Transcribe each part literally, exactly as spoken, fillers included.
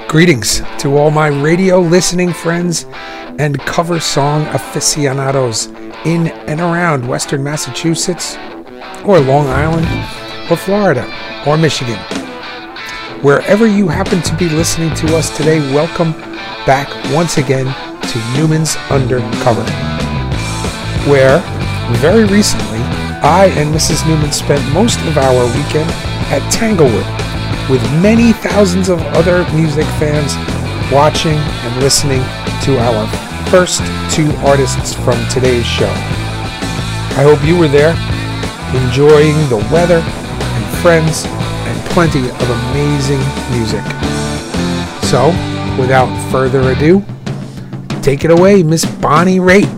Greetings to all my radio listening friends and cover song aficionados in and around Western Massachusetts, or Long Island, or Florida, or Michigan. Wherever you happen to be listening to us today, welcome back once again to Newman's Undercover, where very recently I and Missus Newman spent most of our weekend at Tanglewood, with many thousands of other music fans watching and listening to our first two artists from today's show. I hope you were there, enjoying the weather and friends and plenty of amazing music. So, without further ado, take it away, Miss Bonnie Raitt.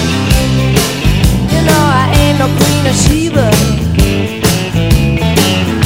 Sheba.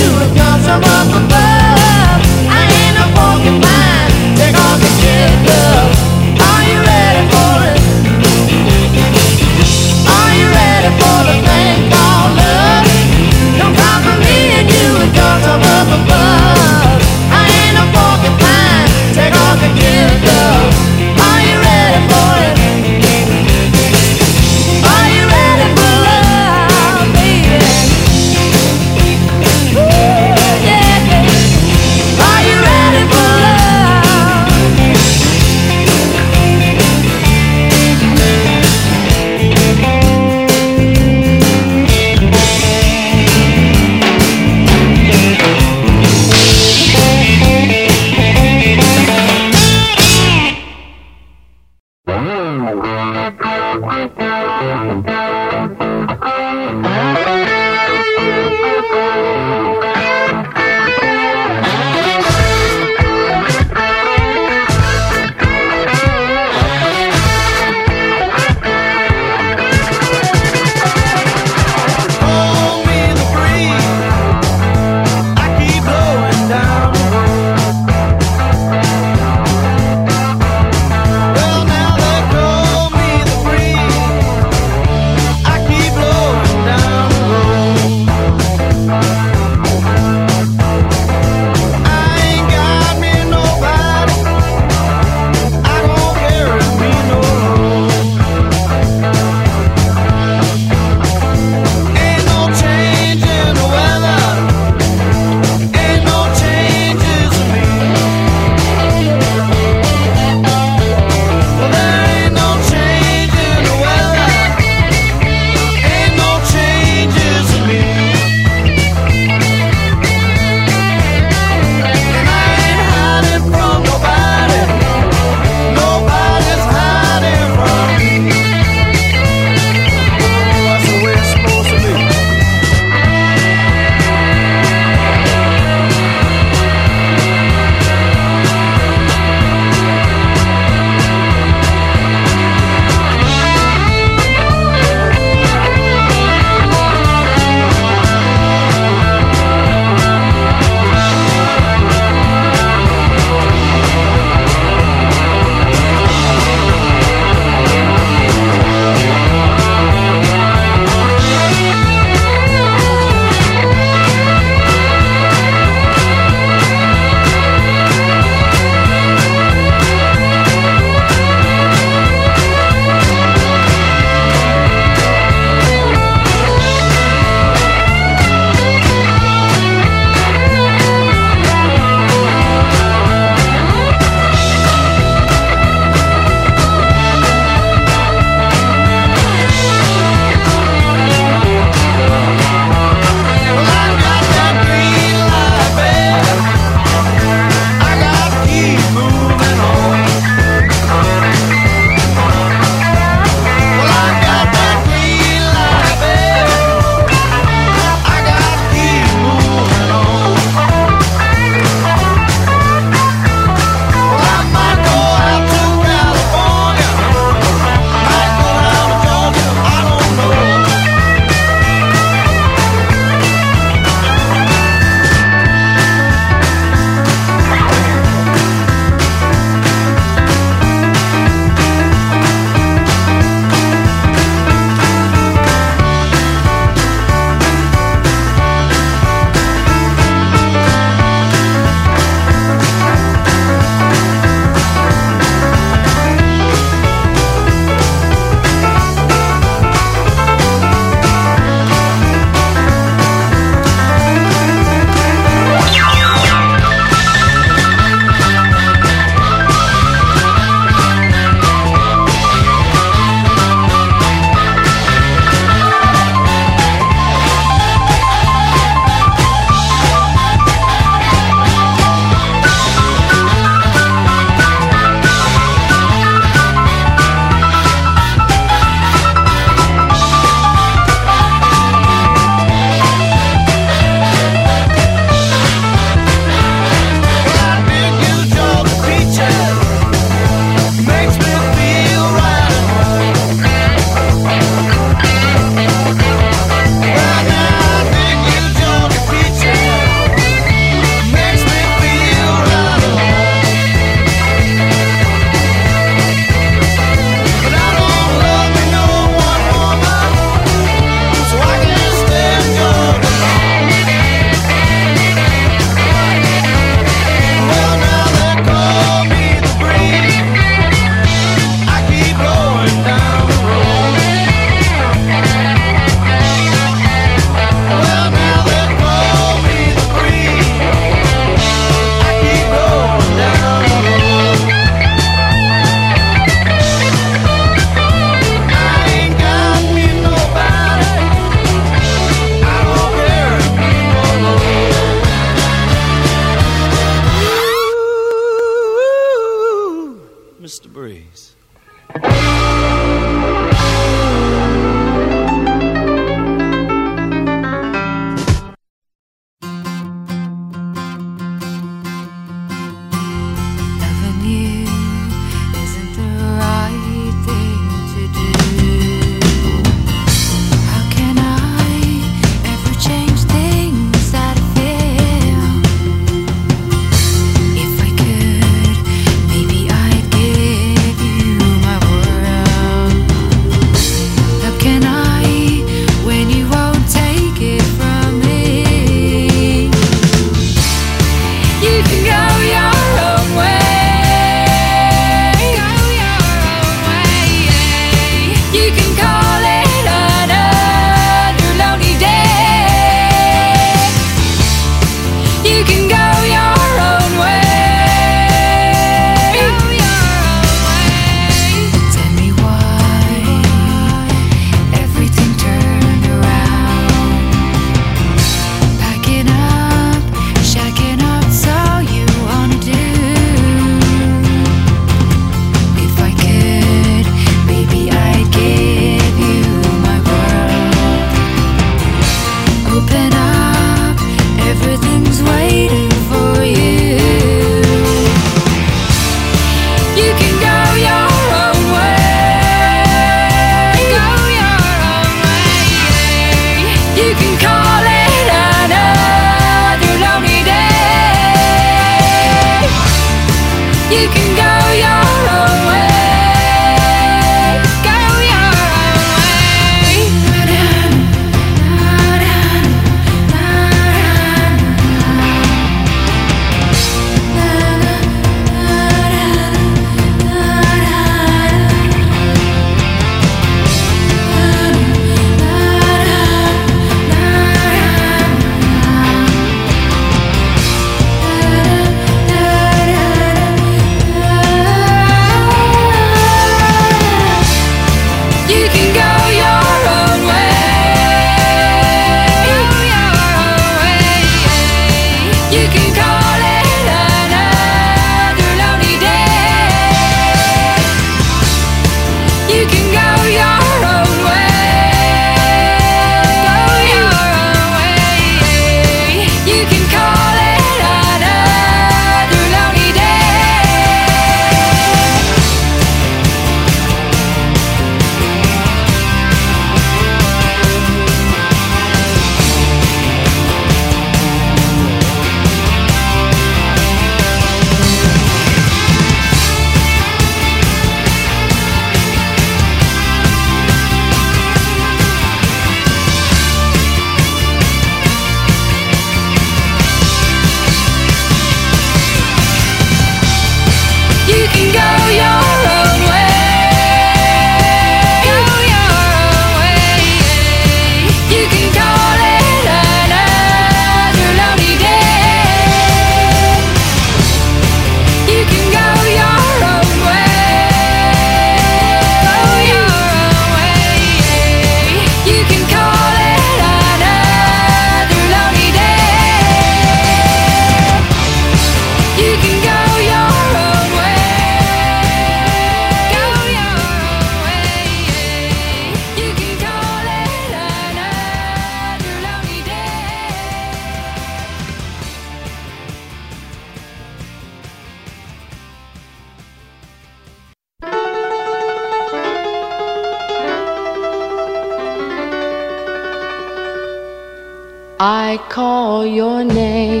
I call your name,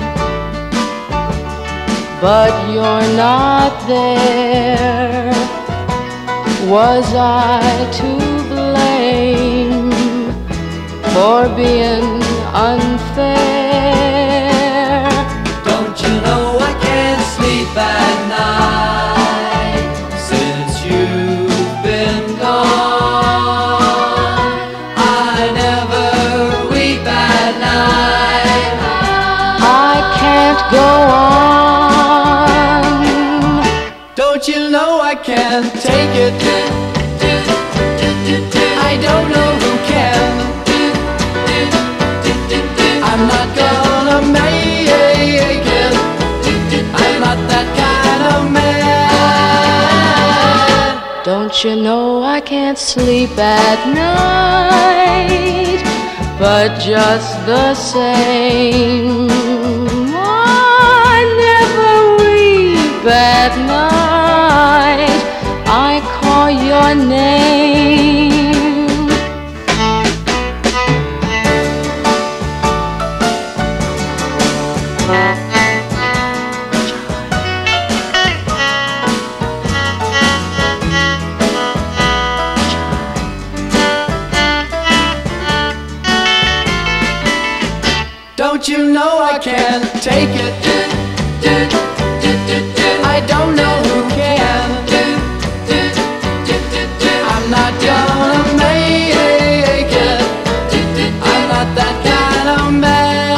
but you're not there. Was I to blame for being unfair? Don't you know I can't sleep at night since you've been gone? I never weep at night. I can't go on. Don't you know I can't take it? I don't know who can. I'm not gonna make it. I'm not that kind of man. Don't you know I can't sleep at night, but just the same, I never weep at night. I call your name. Don't you know I can't take it? I don't know who can. I'm not gonna make it. I'm not that kind of man.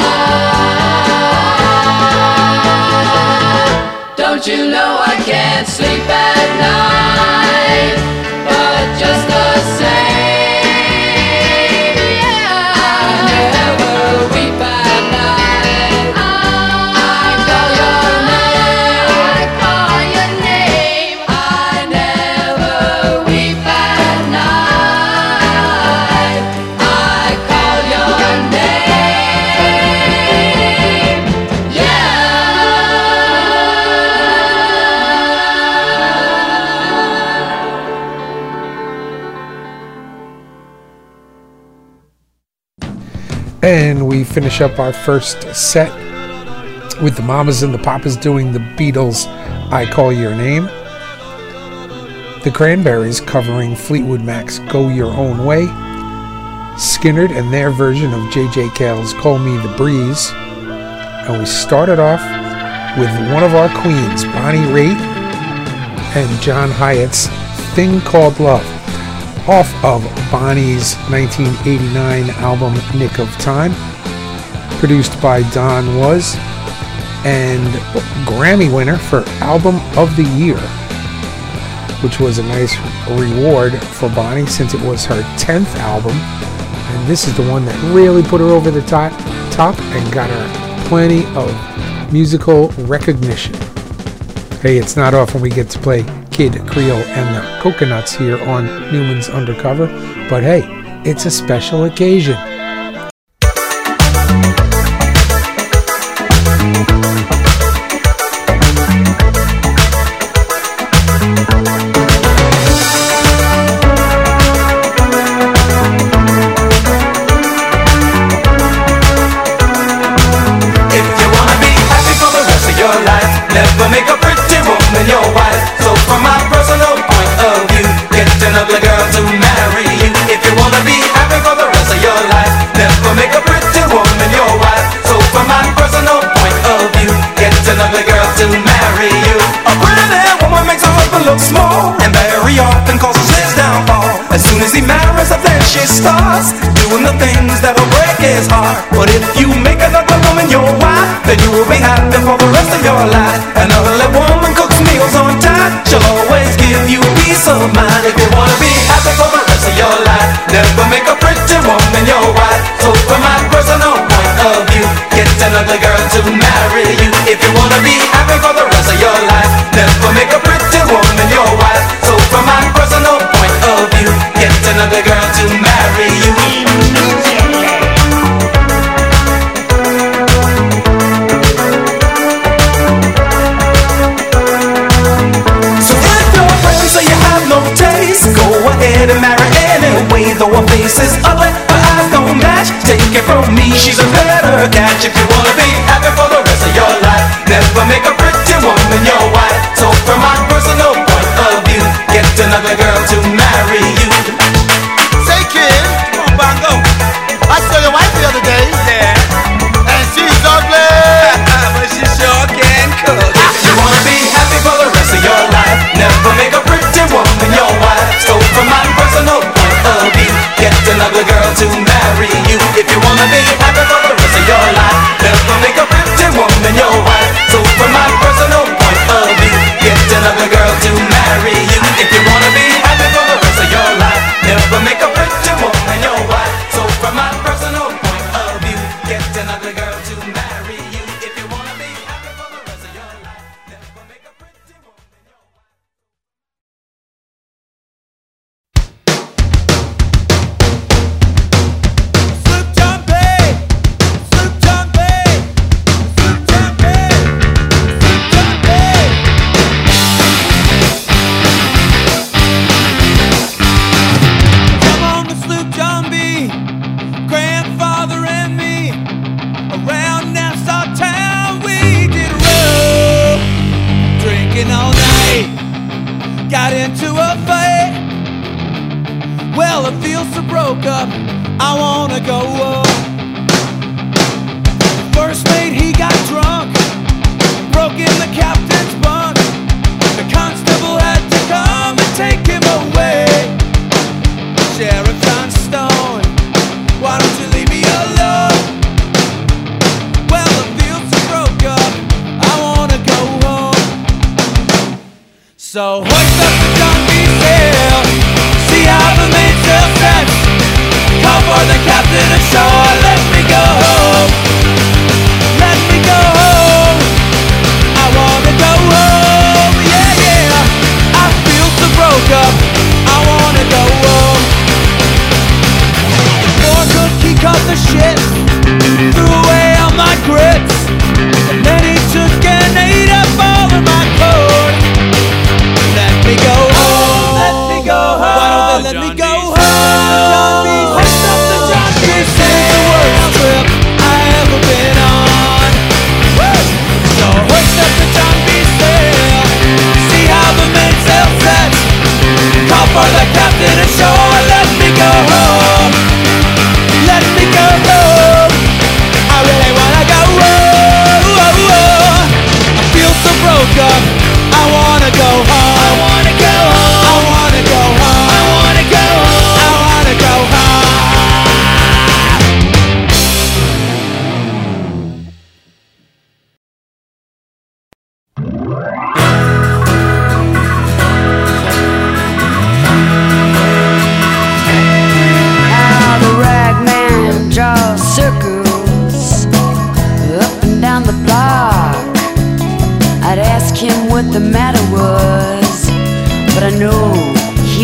Don't you know I can't sleep at night, but just the same, yeah, I never weep at And we finish up our first set with the Mamas and the Papas doing the Beatles' I Call Your Name. The Cranberries covering Fleetwood Mac's Go Your Own Way. Skynyrd and their version of J J Cale's Call Me the Breeze. And we started off with one of our queens, Bonnie Raitt, and John Hiatt's Thing Called Love, off of Bonnie's nineteen eighty-nine album Nick of Time, produced by Don Was, and Grammy winner for Album of the Year, which was a nice reward for Bonnie since it was her tenth album, and this is the one that really put her over the top, top and got her plenty of musical recognition. Hey, it's not often we get to play Kid Creole and the Coconuts here on Newman's Undercover, but hey, it's a special occasion. Starts doing the things that'll break his heart. But if you make another woman your wife, then you will be happy for the rest of your life. Another woman cooks meals on time. She'll always give you peace of mind. If you wanna be happy for the rest of your life, never make a pretty woman your wife. So from my personal point of view, get another girl to marry you. If you wanna be happy for the rest of your life, never make a pretty woman your wife. So from my personal point of view, get another girl to marry you. So if your friends say you have no taste, go ahead and marry anyway. Though her face is ugly, her eyes don't match. Take it from me, she's a better catch. If you wanna be happy for the rest of your life, never make a pretty woman your wife. So from my personal point of view, get another girl to marry you. Say kid, come on Bongo, I saw your wife the other day. Yeah. And she's ugly, but she sure can cook. If you wanna be happy for the rest of your life, never make a pretty woman your wife. So from my personal point of view, get another girl to marry you. If you wanna be happy for the rest of your life, never make a pretty woman your wife. So from my personal point of view, get another girl to marry you. If you wanna be happy for the rest of your life, never make a pretty woman your wife. So from my personal point of view, get another girl to marry you. If you wanna be happy for the rest of your life, never make a pretty woman your wife. Sloop Jumpy, Sloop Jumpy, Sloop Jumpy, Sloop Jumpy. Come on the Sloop Jumpy, grandfather and me. Around Nassau town we did a row, drinking all night, got into a fight. Well, I feel so broke up, I wanna go up. First mate, he got drunk, broke in the captain's bunk. The constable had to come and take him away. Sheriff John Stone, why don't you leave me alone? Well, I feel so broke up, I wanna go home. So hoist up the donkey's tail, see how the main sail sets. Call for the captain ashore, let me go home. Let me go home, I wanna go home. Yeah, yeah, I feel so broke up, I wanna go home. Poor cook, he caught the shit, threw away all my grits, and then he took and ate up all of my code. Let me go home, let me go home. Why don't they let me go home? John B. Hoist up the John B. This is the worst trip I ever been on. Woo! So hoist up the John B. sail,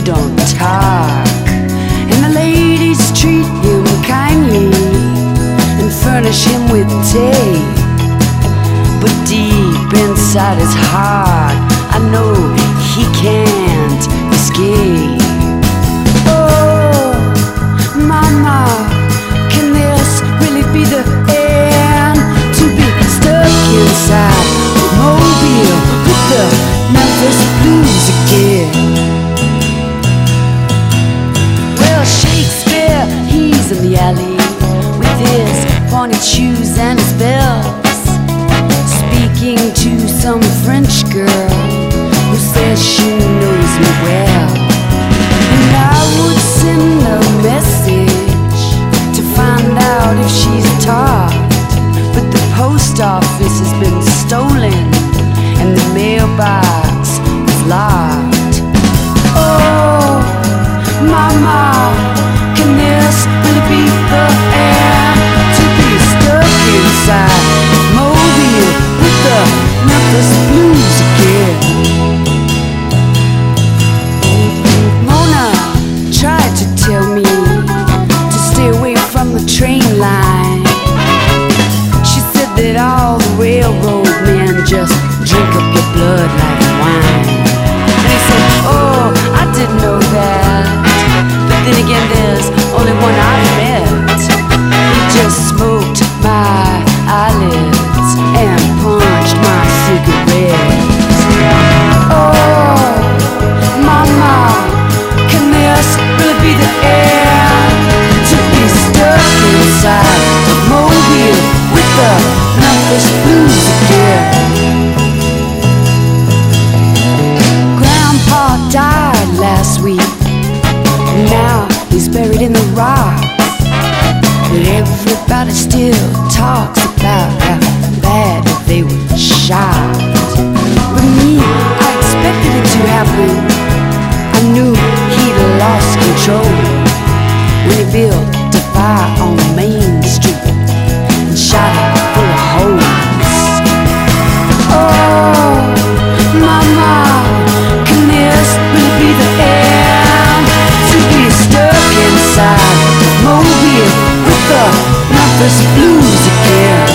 don't talk, and the ladies treat him kindly and furnish him with tea. But deep inside his heart, I know he can't escape. Oh, mama, can this really be the end? To be stuck inside Mobile with the Memphis Blues again. Well, Shakespeare, he's in the alley with his pointed shoes and his bells, speaking to some French girl who says she knows me well. And I would send a message to find out if she's taught, but the post office has been stolen and the mailbox is locked. Oh, mama, can this really be the end? To be stuck inside Mobile with the Memphis Blues again. Mona tried to tell me to stay away from the train line. She said that all the railroad men just drink up your blood like wine. And he said, oh, I didn't know that, but then again there's only one I've met. He just smoked my eyelids and punched my cigarettes. Oh, mama, can this really be the end? To be stuck inside Mobile with the Memphis Blues again. Grandpa died last week, now he's buried in the rocks. But everybody still talks about how bad they were shot. But me, I expected it to happen. I knew he'd lost control when he built a fire on Main Street and shot it full of holes. Oh, mama, can this really be the end? To be stuck inside Mobile with the Memphis Blues again.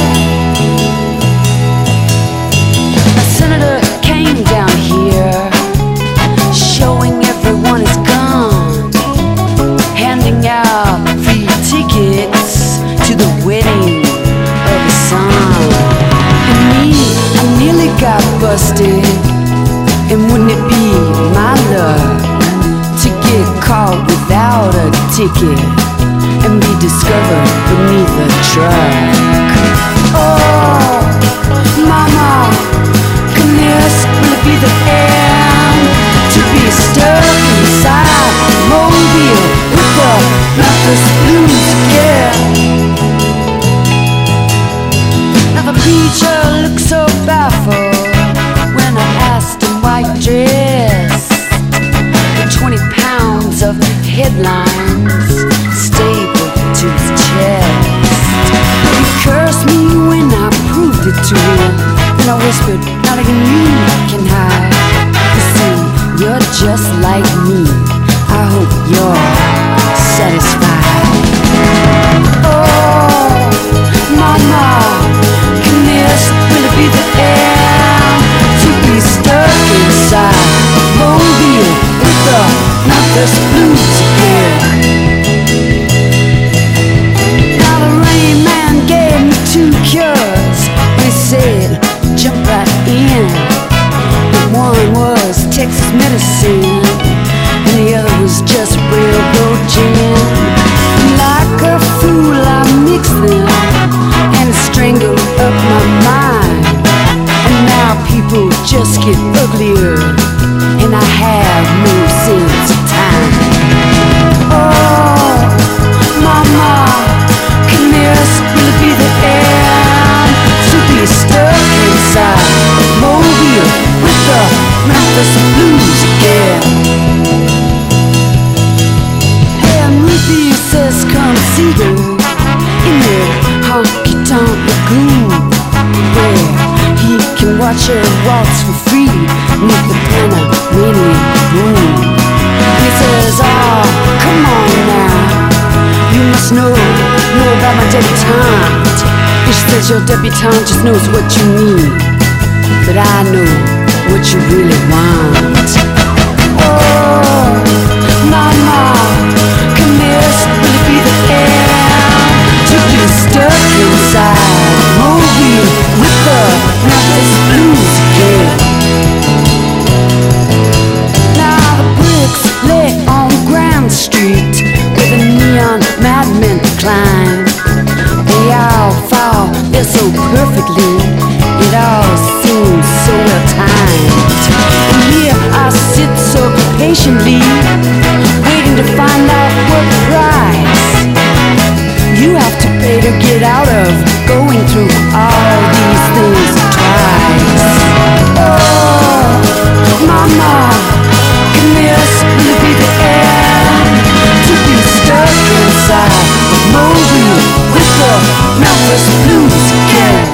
A senator came down here, showing everyone his gun, handing out free tickets to the wedding of his son. And me, I nearly got busted, and wouldn't it be my luck to get caught without a ticket and be discovered beneath a truck? Oh, mama, can this really be the end? To be stuck inside Mobile with the Memphis Blues again. Now the preacher looked so baffled when I asked him why he dressed with twenty pounds of headlines stapled to his chest. He cursed me when I proved it to him, and I whispered, not even you can hide. You see, you're just like me, I hope you're satisfied. Oh, mama, can this really be the end? To be stuck inside Mobile with the Memphis Blues again. Now the Rain Man gave me two cures. He said, jump right in. The one was Texas medicine, and the other was just railroad gin. Like a fool I mixed them and it strangled up my mind. And now people just get uglier, and I have no sense of time. Oh, mama, can this really be the end? To be stuck inside Mobile with the Memphis Blues again. And Ruthie says come see them in their honky-tonk lagoon, where he can watch her waltz for free beneath the Panamanian moon. He said must know, know about my debutante. She says your debutante just knows what you need, but I know what you really want. Oh, mama, come here, will it be the end to be stuck inside a movie with the Memphis Blues again? Now the bricks lay on Grand Street where the neon madmen climb. They all fall there so perfectly, it all seems so well timed. And here I sit so patiently, waiting to find out what price you have to pay to get out of going through all these things twice. Oh, mama, come here, will it be the end to be stuck inside a movie with the Memphis Blues again?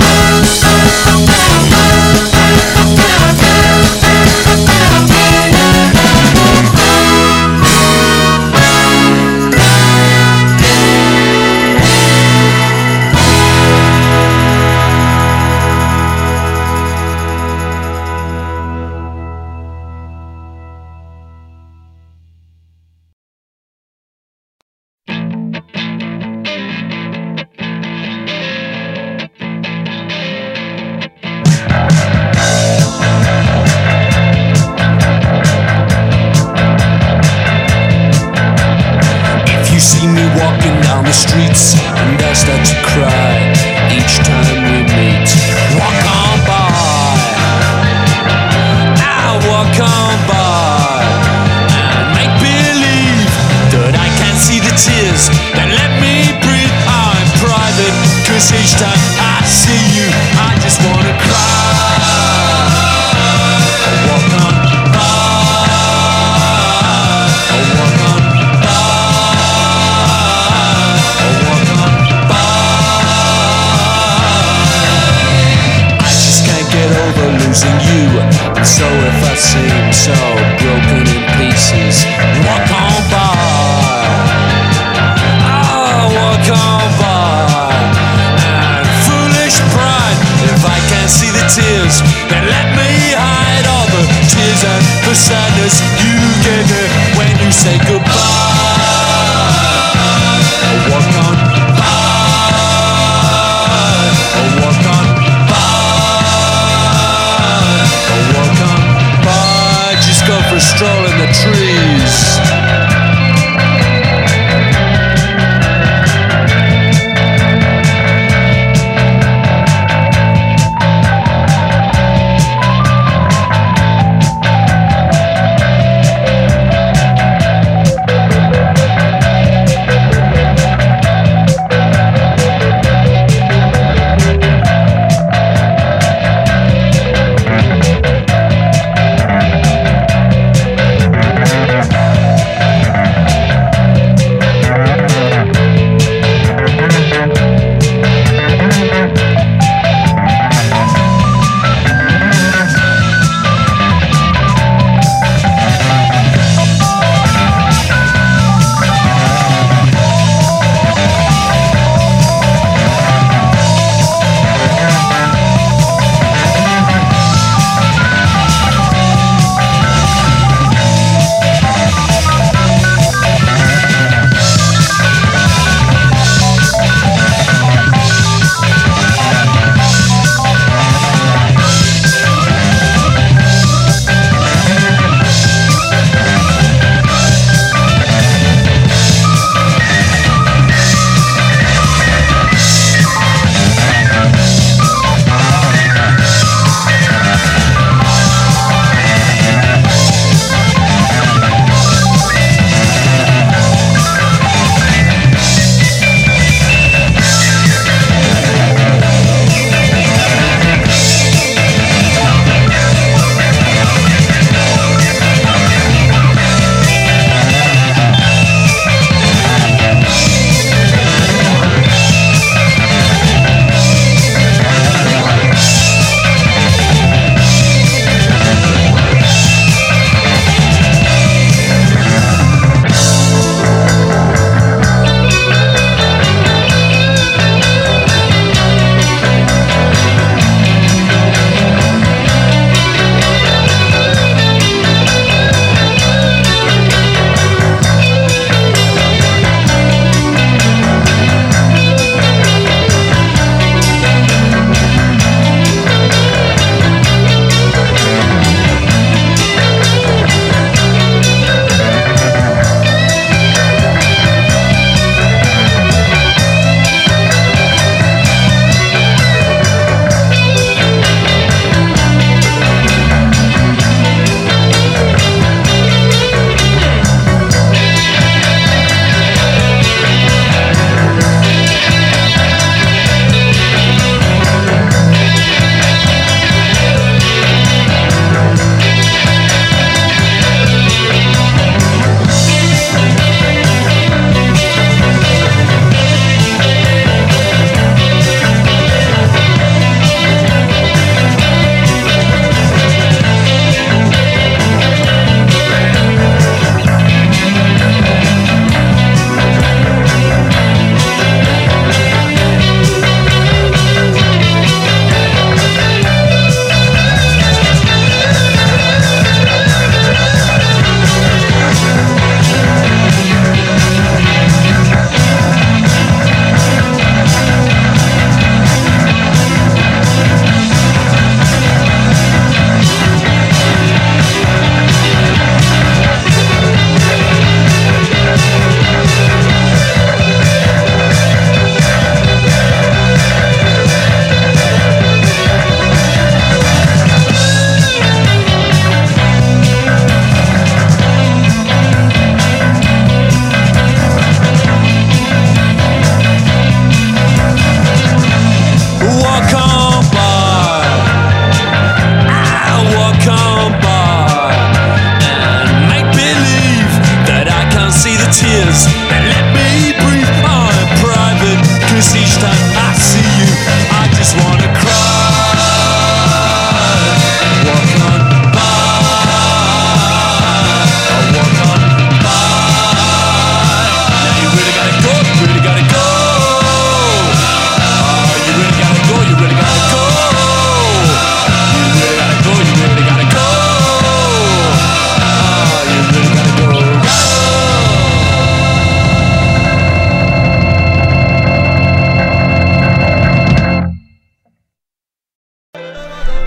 Stroll in the trees.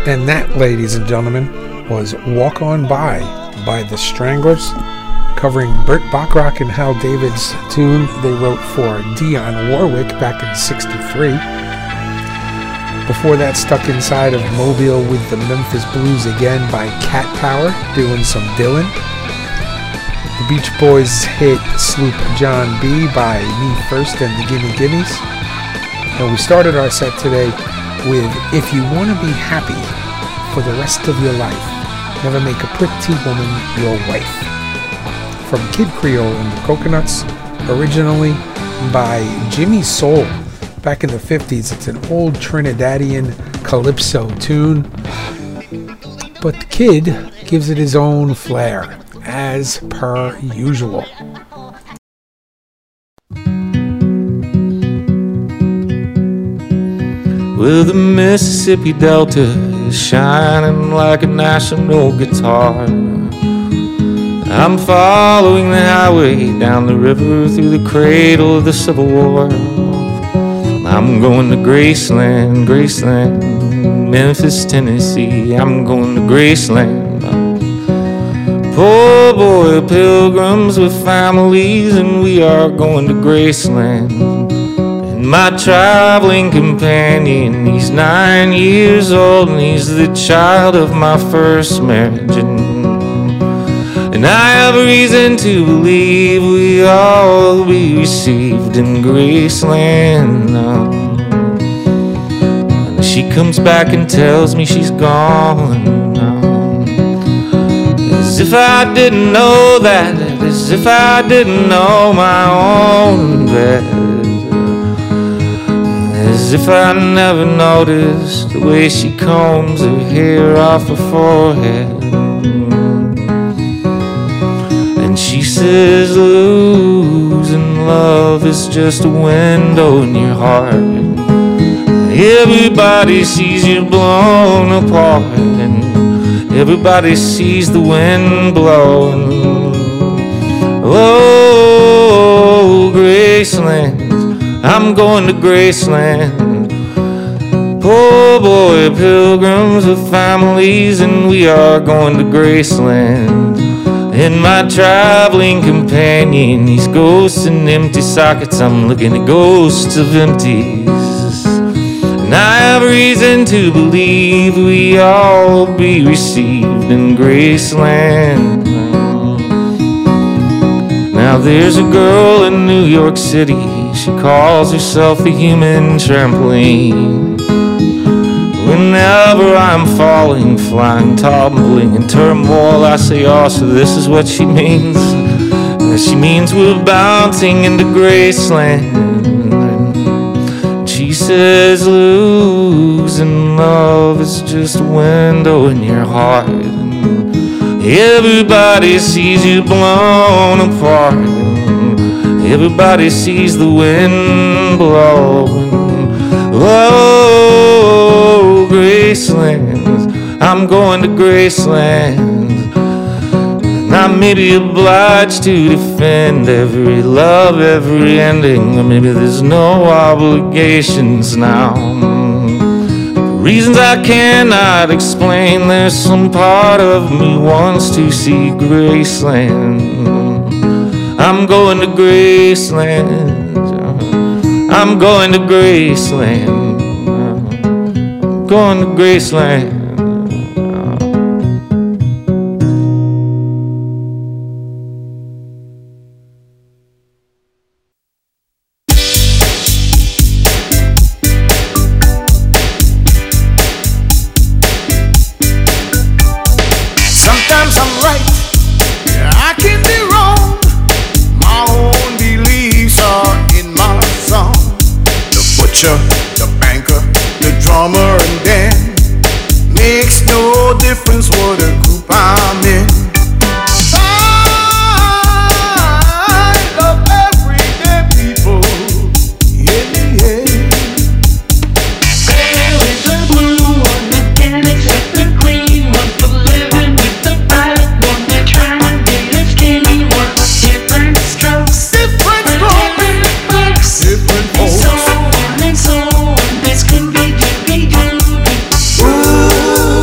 And that, ladies and gentlemen, was Walk On By by the Stranglers, covering Burt Bacharach and Hal David's tune they wrote for Dionne Warwick back in sixty-three. Before that, Stuck Inside of Mobile with the Memphis Blues Again by Cat Power, doing some Dylan. The Beach Boys hit Sloop John B by Me First and the Gimme Gimmes. And we started our set today with If You Want to Be Happy for the Rest of Your Life, Never Make a Pretty Woman Your Wife, from Kid Creole and the Coconuts, originally by Jimmy Soul back in the fifties. It's an old Trinidadian calypso tune, but the Kid gives it his own flair, as per usual. Well, the Mississippi Delta is shining like a national guitar. I'm following the highway down the river through the cradle of the Civil War. I'm going to Graceland, Graceland, Memphis, Tennessee. I'm going to Graceland. Poor boy pilgrims with families, and we are going to Graceland. My traveling companion, he's nine years old, and he's the child of my first marriage. And, and I have reason to believe we all will be received in Graceland now. And she comes back and tells me she's gone now. As if I didn't know that, as if I didn't know my own bed. As if I never noticed the way she combs her hair off her forehead. And she says losing love is just a window in your heart. Everybody sees you blown apart, and everybody sees the wind blowing. Oh, Graceland, I'm going to Graceland. Poor boy pilgrims with families, and we are going to Graceland. And my traveling companion, he's ghosts and empty sockets. I'm looking at ghosts of empties. And I have reason to believe we all will be received in Graceland. Now there's a girl in New York City, she calls herself a human trampoline. Whenever I'm falling, flying, tumbling in turmoil, I say, oh, so this is what she means. She means we're bouncing into Graceland. She says losing love is just a window in your heart. Everybody sees you blown apart. Everybody sees the wind blowing. Oh, Graceland, I'm going to Graceland. And I may be obliged to defend every love, every ending. Or maybe there's no obligations now. For reasons I cannot explain, there's some part of me wants to see Graceland. I'm going to Graceland. I'm going to Graceland. I'm going to Graceland. Sometimes I'm right, yeah, I can be wrong. My own beliefs are in my song. The butcher, the banker, the drummer and Dan, makes no difference what a group I'm in. I love everyday people, yeah, yeah. There is a blue one that can't accept the green one, for living with the bad one. They're trying to be a skinny one. Different strokes, Different strokes, different folks, different and so folks. on and so on. This can be doobie-doo. Ooh,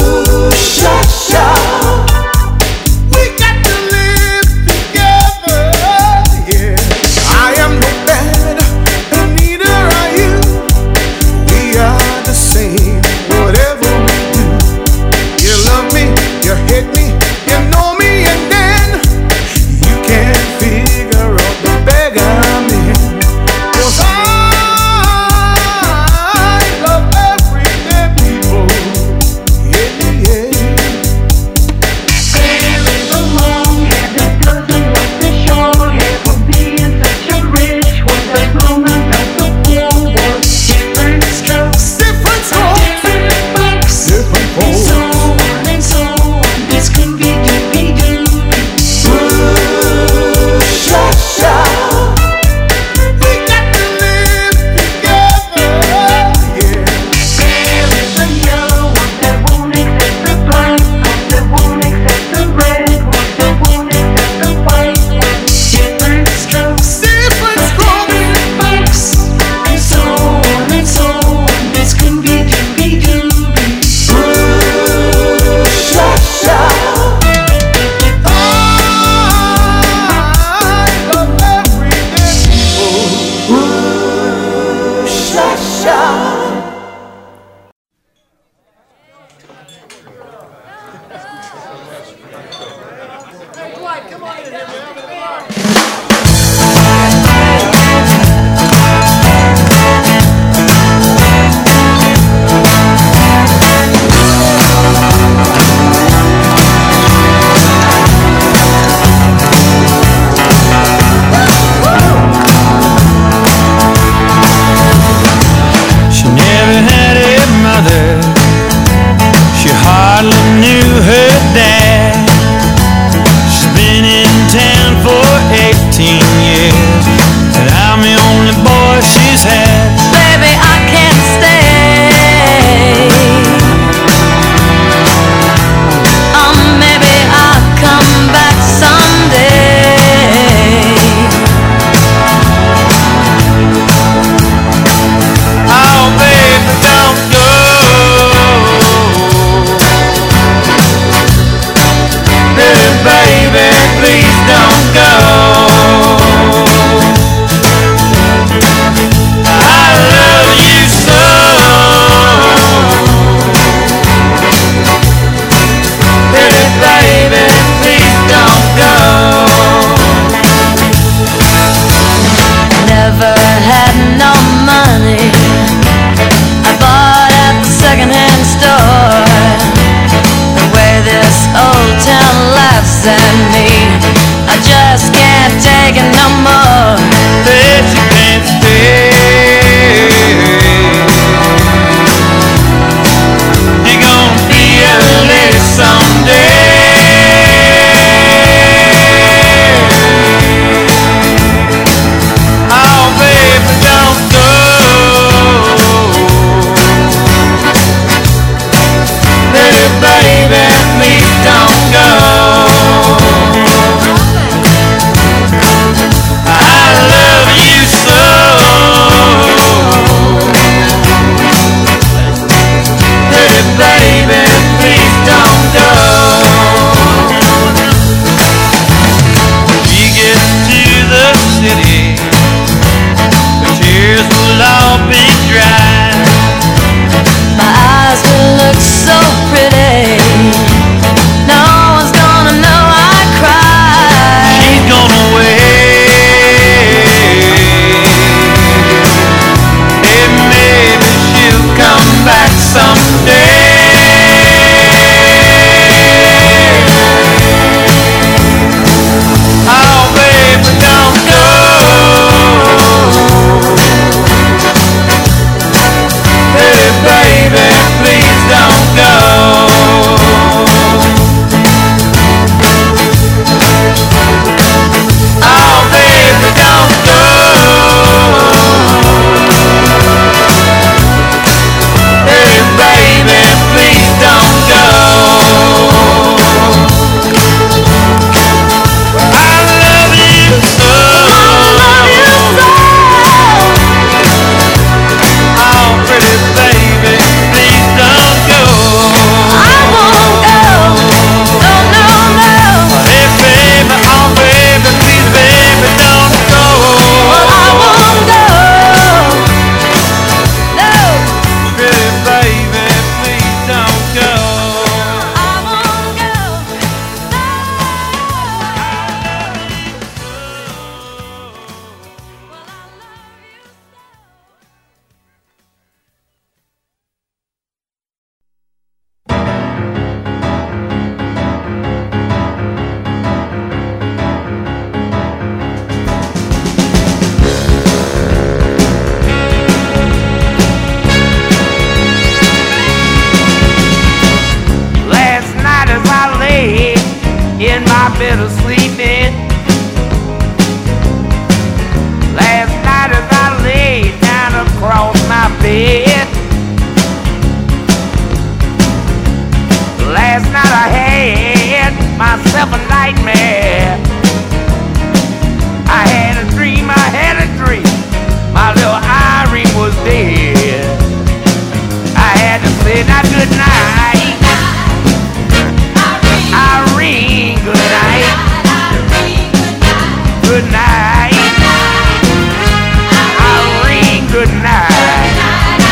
Good night.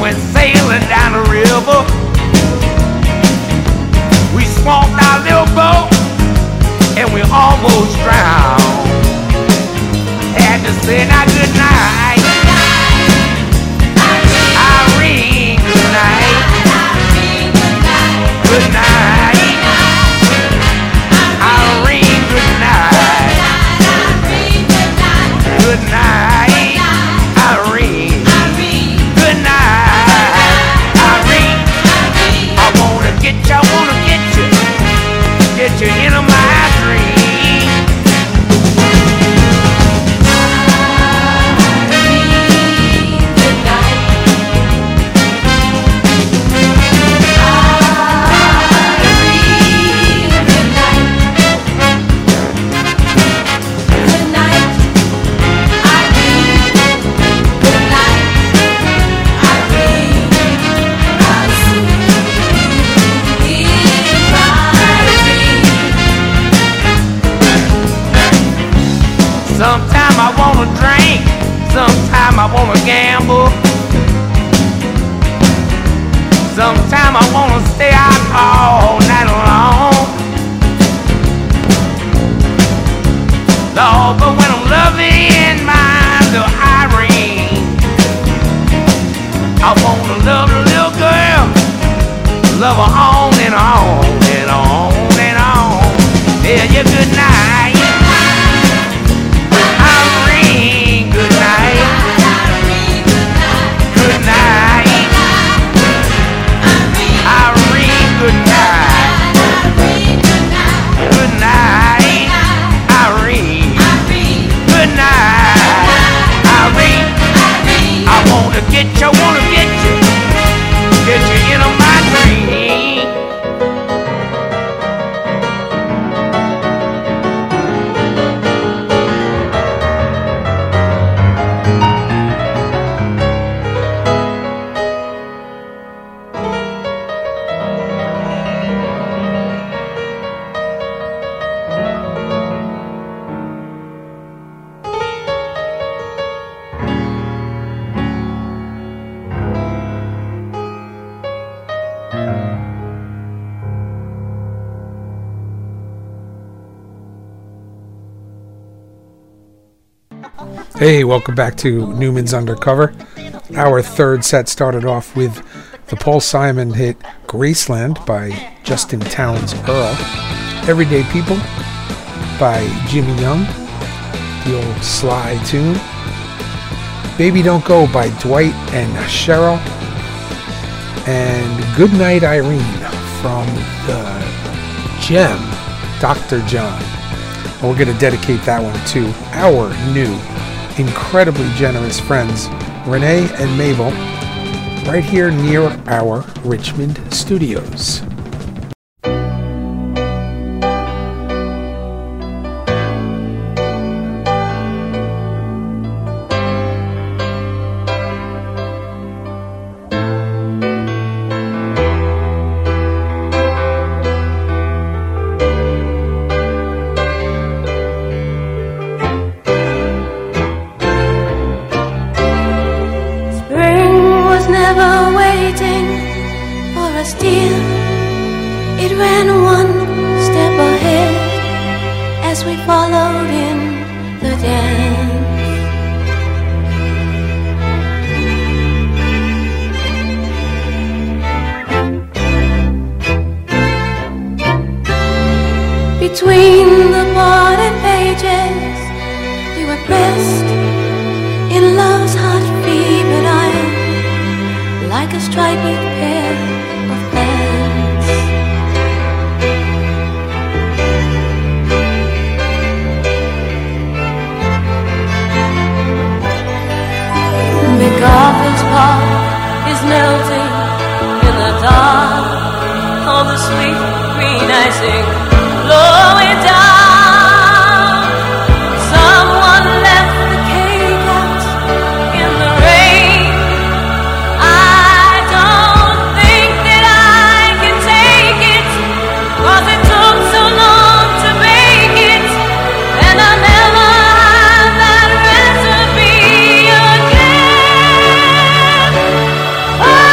went sailing down the river. We swamped our little boat and we almost drowned. Had to say now good night. Irene, good night. Good night. Irene, good night. Good night. Irene. Good night. Irene. I wanna get you, I wanna get you. Get you into my dream. Good night. Sometime I wanna drink, sometime I wanna gamble. Sometime I wanna stay out all night long. Lord, but when I'm loving my little Irene, I wanna love the little girl, love her on and on and on and on. Tell you good night. Irene, good night. Good night. Irene, good night. Good night. Irene. Good night. Irene. I wanna get you, wanna get you. Get you into my dream. Hey, welcome back to Newman's Undercover. Our third set started off with the Paul Simon hit Graceland by Justin Townes Earl, Everyday People by Jimmy Young, the old Sly tune, Baby Don't Go by Dwight and Cheryl, and Good Night Irene from the gem Doctor John. And we're going to dedicate that one to our new incredibly generous friends Renee and Mabel right here near our Richmond studios. Between the parted pages, we were pressed in love's hot fevered iron, like a striped pair of pants. MacArthur's Park is melting in the dark, all the sweet green icing blowing down. Someone left the cake out in the rain. I don't think that I can take it, 'cause it took so long to make it, and I'll never have that recipe again. Oh,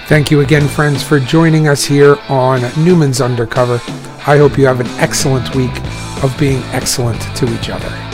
Thank you again, friends, for joining us here on Newman's Undercover. I hope you have an excellent week of being excellent to each other.